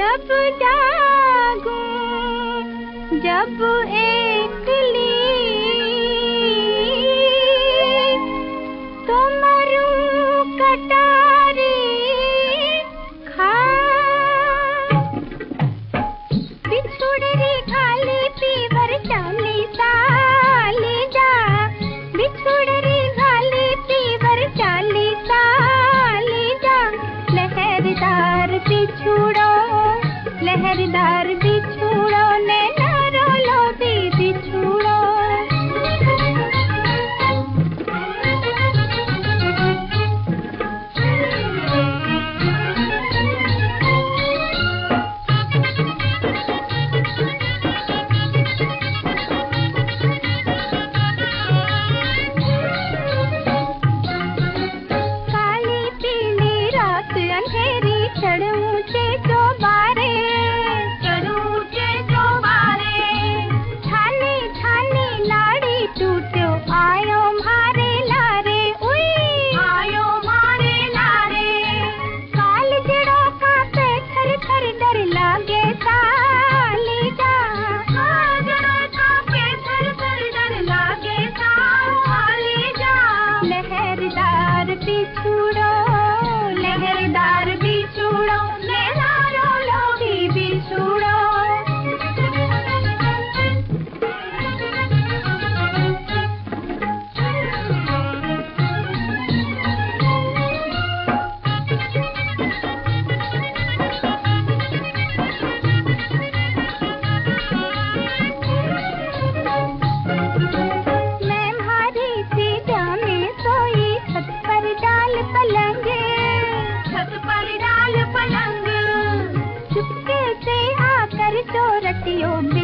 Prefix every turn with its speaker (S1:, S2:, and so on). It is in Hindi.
S1: जब जागूं जब एकली तो मरूं कटारी खा बिछुड़री खाली पीवर चाली साली जा बिछुड़री खाली पीवर चाली साली जा लहरदार बिछुड़ो नैना रोलो भी बिछुड़ो काली पीली रात अंधेरी चढ़ ऊंचे चौबारे छानी छानी लाड़ी टूट्यो आयो मारे लारे उई आयो मारे लारे काल जड़ो का पे थर थर डर लागे साली जा जड़ो का पे थर थर डर लागे साली जा लहरदार बिछुड़ो नैना रोलो भी बिछुड़ो मैं भारी सी जाने सोई छत पर डाल पलंग चुपके से आकर चोरटियों